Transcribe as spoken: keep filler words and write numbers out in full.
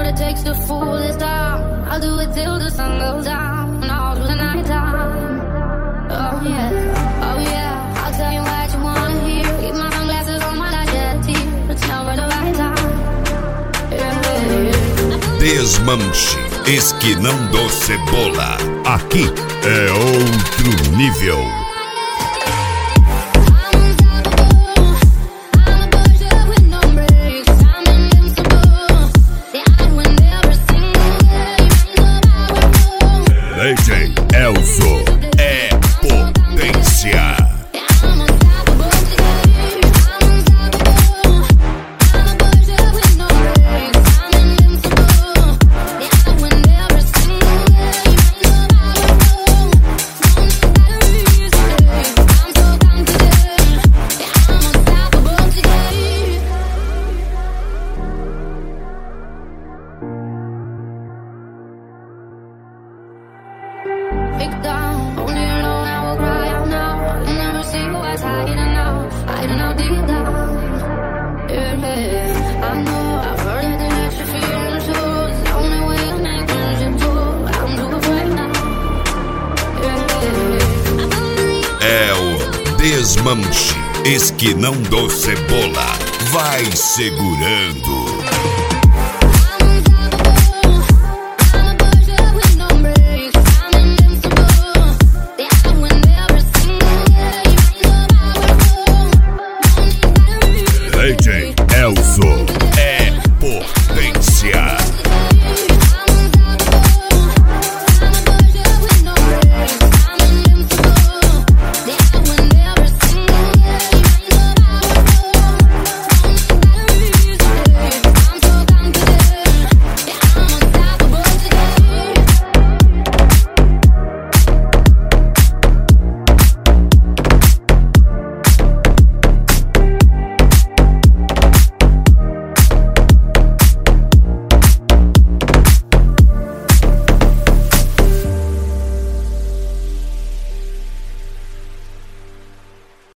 what it takes to fool this town. I'll do it till the sun goes down, all through the night time. Oh yeah, oh yeah, I'll tell you what you wanna hear. Keep my sunglasses on while I shed tears. It's never the right time. Yeah, yeah. Desmanche, esquinando cebola. Aqui é outro nível. D J Elzo é potência. Break down, only alone I will cry out now. You'll never see what's hiding out, hiding out deep down. Yeah, yeah, I know, I've heard it, that extra feeling too. It's the only way I'm making it too. I'm too afraid now. Yeah, yeah. É o Desmanche, esquinando cebola. Vai segurando. D J Elzo.